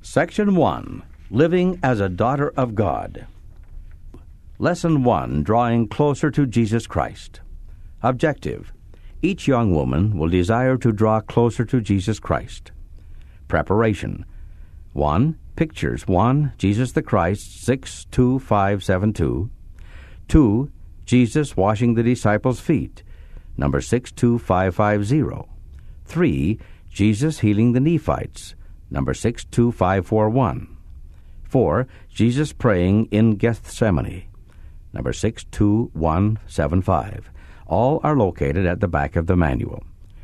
Section 1. Living as a Daughter of God. Lesson 1. Drawing closer to Jesus Christ. Objective. Each young woman will desire to draw closer to Jesus Christ. Preparation. 1. Pictures. 1. Jesus the Christ, 62572. 2. Jesus washing the disciples' feet, number 62550. 3. Jesus healing the Nephites, number 62541. 4. Jesus praying in Gethsemane, number 62175. All are located at the back of the manual.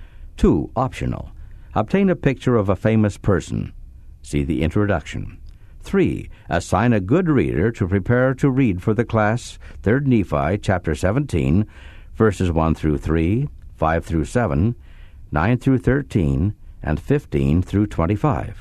2. Optional. Obtain a picture of a famous person. See the introduction. 3. Assign a good reader to prepare to read for the class 3 Nephi, chapter 17, verses 1 through 3, 5 through 7, 9 through 13, and 15 through 25.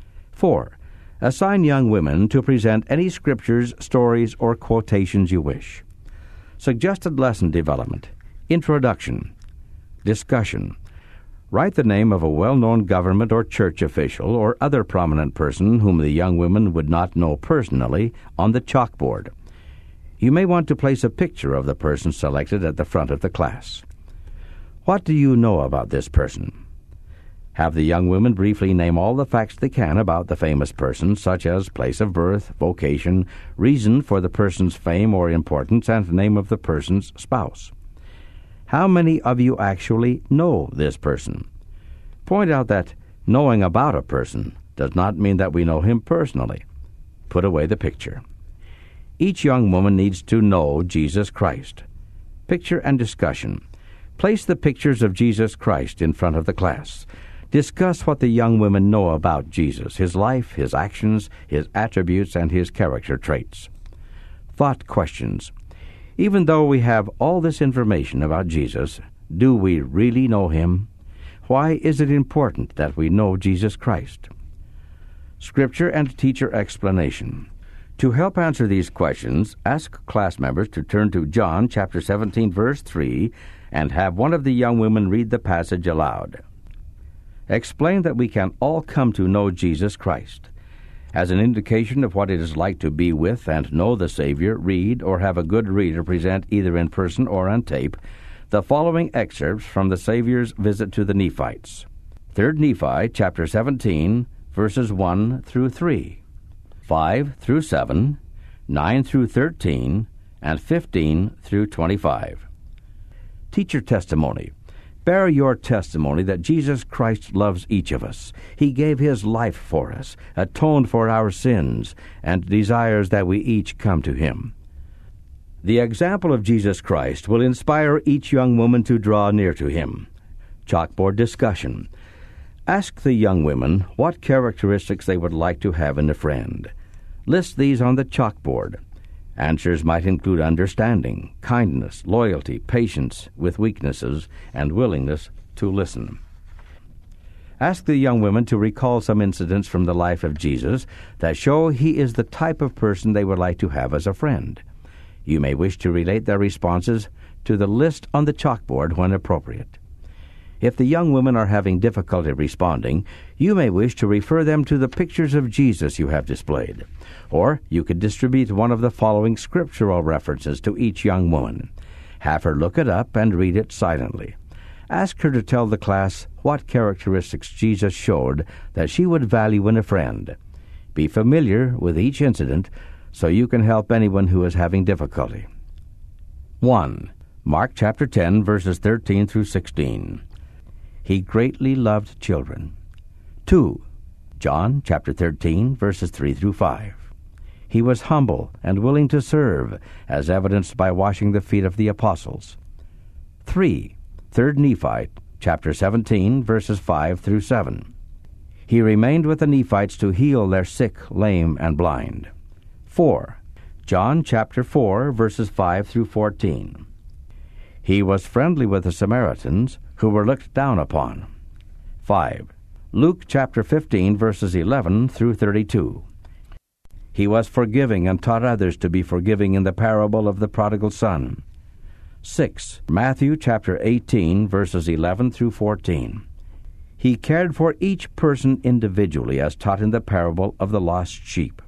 4. Assign young women to present any scriptures, stories, or quotations you wish. Suggested lesson development. Introduction. Discussion. Write the name of a well-known government or church official or other prominent person whom the young women would not know personally on the chalkboard. You may want to place a picture of the person selected at the front of the class. What do you know about this person? Have the young women briefly name all the facts they can about the famous person, such as place of birth, vocation, reason for the person's fame or importance, and name of the person's spouse. How many of you actually know this person? Point out that knowing about a person does not mean that we know him personally. Put away the picture. Each young woman needs to know Jesus Christ. Picture and discussion. Place the pictures of Jesus Christ in front of the class. Discuss what the young women know about Jesus, his life, his actions, his attributes, and his character traits. Thought questions. Even though we have all this information about Jesus, do we really know him? Why is it important that we know Jesus Christ? Scripture and teacher explanation. To help answer these questions, ask class members to turn to John chapter 17, verse 3, and have one of the young women read the passage aloud. Explain that we can all come to know Jesus Christ. As an indication of what it is like to be with and know the Savior, read or have a good reader present either in person or on tape the following excerpts from the Savior's visit to the Nephites. 3 Nephi chapter 17, verses 1 through 3, 5 through 7, 9 through 13, and 15 through 25. Teacher testimony. Bear your testimony that Jesus Christ loves each of us. He gave his life for us, atoned for our sins, and desires that we each come to him. The example of Jesus Christ will inspire each young woman to draw near to him. Chalkboard discussion. Ask the young women what characteristics they would like to have in a friend. List these on the chalkboard. Answers might include understanding, kindness, loyalty, patience with weaknesses, and willingness to listen. Ask the young women to recall some incidents from the life of Jesus that show he is the type of person they would like to have as a friend. You may wish to relate their responses to the list on the chalkboard when appropriate. If the young women are having difficulty responding, you may wish to refer them to the pictures of Jesus you have displayed. Or you could distribute one of the following scriptural references to each young woman. Have her look it up and read it silently. Ask her to tell the class what characteristics Jesus showed that she would value in a friend. Be familiar with each incident so you can help anyone who is having difficulty. 1. Mark chapter 10, verses 13 through 16. He greatly loved children. 2. John chapter 13, verses 3 through 5. He was humble and willing to serve, as evidenced by washing the feet of the apostles. 3. 3 Nephi chapter 17, verses 5 through 7. He remained with the Nephites to heal their sick, lame, and blind. 4. John chapter 4, verses 5 through 14. He was friendly with the Samaritans, who were looked down upon. 5. Luke chapter 15, verses 11 through 32. He was forgiving and taught others to be forgiving in the parable of the prodigal son. 6. Matthew chapter 18, verses 11 through 14. He cared for each person individually, as taught in the parable of the lost sheep.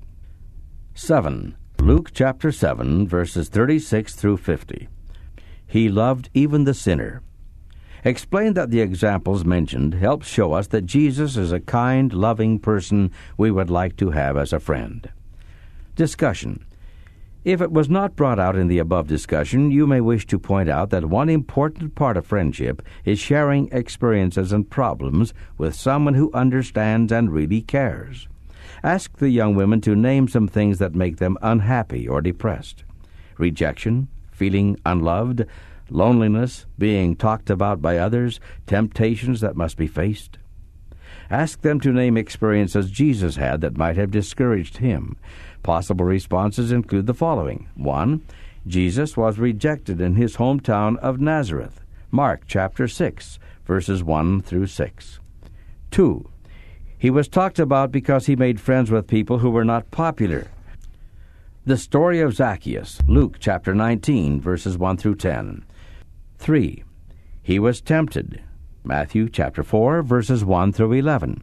7. Luke chapter 7, verses 36 through 50. He loved even the sinner. Explain that the examples mentioned help show us that Jesus is a kind, loving person we would like to have as a friend. Discussion. If it was not brought out in the above discussion, you may wish to point out that one important part of friendship is sharing experiences and problems with someone who understands and really cares. Ask the young women to name some things that make them unhappy or depressed. Rejection, feeling unloved, loneliness, being talked about by others, temptations that must be faced. Ask them to name experiences Jesus had that might have discouraged him. Possible responses include the following. 1. Jesus was rejected in his hometown of Nazareth. Mark chapter 6, verses 1 through 6. 2. He was talked about because he made friends with people who were not popular. The story of Zacchaeus, Luke chapter 19, verses 1 through 10. 3. He was tempted, Matthew chapter 4, verses 1 through 11.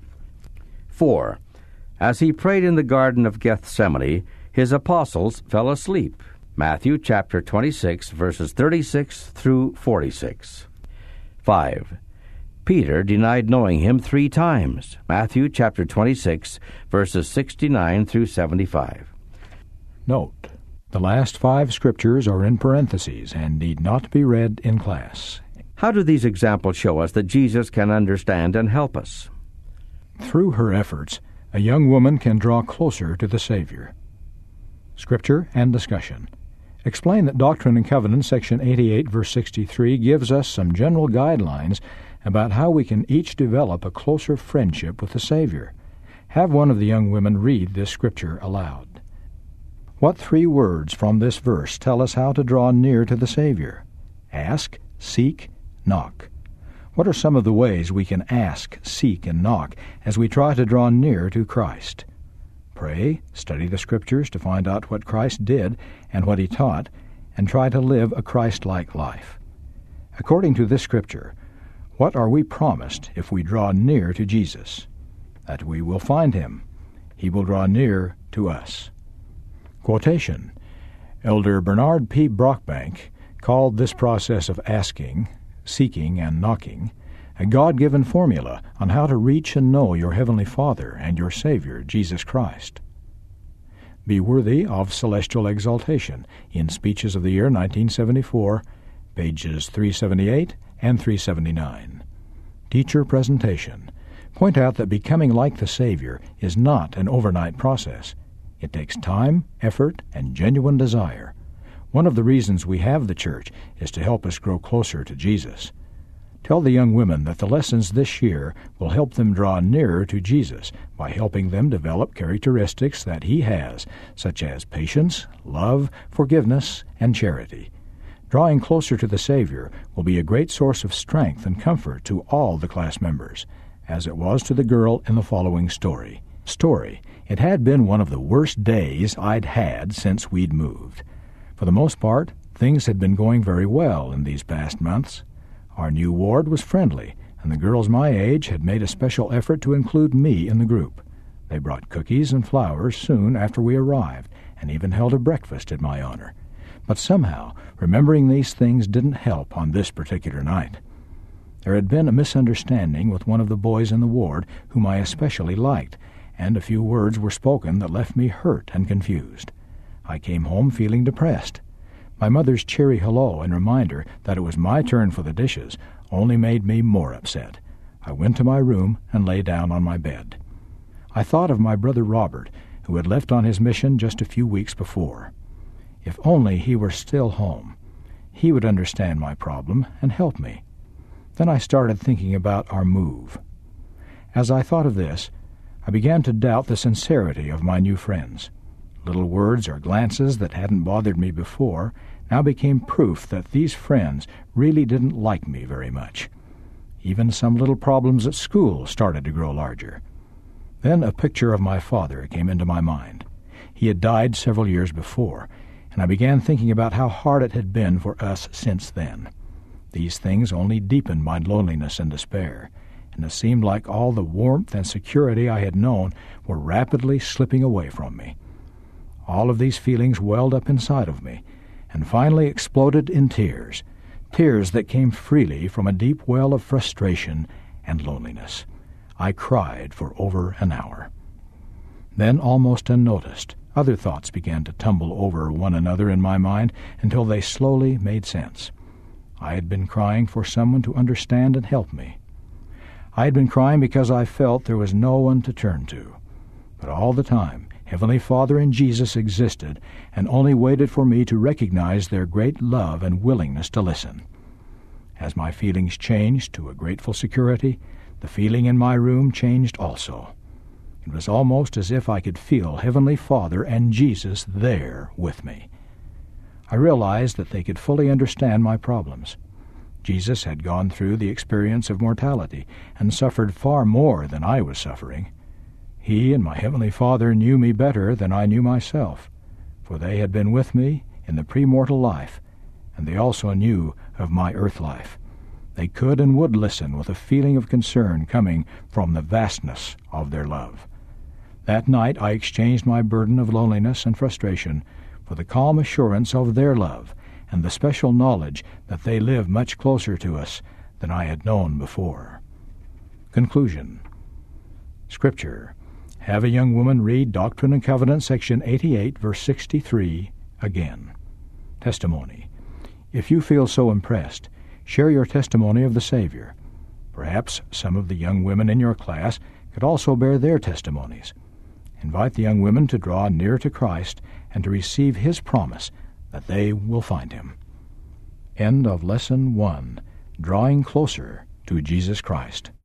4. As he prayed in the Garden of Gethsemane, his apostles fell asleep, Matthew chapter 26, verses 36 through 46. 5. Peter denied knowing him 3 times, Matthew chapter 26, verses 69 through 75. Note, the last 5 scriptures are in parentheses and need not be read in class. How do these examples show us that Jesus can understand and help us? Through her efforts, a young woman can draw closer to the Savior. Scripture and discussion. Explain that Doctrine and Covenants, section 88, verse 63, gives us some general guidelines about how we can each develop a closer friendship with the Savior. Have one of the young women read this scripture aloud. What 3 words from this verse tell us how to draw near to the Savior? Ask, seek, knock. What are some of the ways we can ask, seek, and knock as we try to draw near to Christ? Pray, study the Scriptures to find out what Christ did and what He taught, and try to live a Christ-like life. According to this Scripture, what are we promised if we draw near to Jesus? That we will find Him. He will draw near to us. Quotation. Elder Bernard P. Brockbank called this process of asking, seeking, and knocking a God-given formula on how to reach and know your Heavenly Father and your Savior, Jesus Christ. Be worthy of celestial exaltation in Speeches of the Year 1974, pages 378 and 379. Teacher presentation. Point out that becoming like the Savior is not an overnight process. It takes time, effort, and genuine desire. One of the reasons we have the church is to help us grow closer to Jesus. Tell the young women that the lessons this year will help them draw nearer to Jesus by helping them develop characteristics that He has, such as patience, love, forgiveness, and charity. Drawing closer to the Savior will be a great source of strength and comfort to all the class members, as it was to the girl in the following story. It had been one of the worst days I'd had since we'd moved. For the most part, things had been going very well in these past months. Our new ward was friendly, and the girls my age had made a special effort to include me in the group. They brought cookies and flowers soon after we arrived, and even held a breakfast in my honor. But somehow, remembering these things didn't help on this particular night. There had been a misunderstanding with one of the boys in the ward whom I especially liked, and a few words were spoken that left me hurt and confused. I came home feeling depressed. My mother's cheery hello and reminder that it was my turn for the dishes only made me more upset. I went to my room and lay down on my bed. I thought of my brother Robert, who had left on his mission just a few weeks before. If only he were still home. He would understand my problem and help me. Then I started thinking about our move. As I thought of this, I began to doubt the sincerity of my new friends. Little words or glances that hadn't bothered me before now became proof that these friends really didn't like me very much. Even some little problems at school started to grow larger. Then a picture of my father came into my mind. He had died several years before, and I began thinking about how hard it had been for us since then. These things only deepened my loneliness and despair, and it seemed like all the warmth and security I had known were rapidly slipping away from me. All of these feelings welled up inside of me, and finally exploded in tears, tears that came freely from a deep well of frustration and loneliness. I cried for over an hour. Then, almost unnoticed, other thoughts began to tumble over one another in my mind until they slowly made sense. I had been crying for someone to understand and help me. I had been crying because I felt there was no one to turn to. But all the time, Heavenly Father and Jesus existed and only waited for me to recognize their great love and willingness to listen. As my feelings changed to a grateful security, the feeling in my room changed also. It was almost as if I could feel Heavenly Father and Jesus there with me. I realized that they could fully understand my problems. Jesus had gone through the experience of mortality and suffered far more than I was suffering. He and my Heavenly Father knew me better than I knew myself, for they had been with me in the premortal life, and they also knew of my earth life. They could and would listen with a feeling of concern coming from the vastness of their love. That night I exchanged my burden of loneliness and frustration for the calm assurance of their love and the special knowledge that they live much closer to us than I had known before. Conclusion. Scripture. Have a young woman read Doctrine and Covenants, section 88, verse 63, again. Testimony. If you feel so impressed, share your testimony of the Savior. Perhaps some of the young women in your class could also bear their testimonies. Invite the young women to draw near to Christ and to receive His promise that they will find Him. End of Lesson 1, Drawing Closer to Jesus Christ.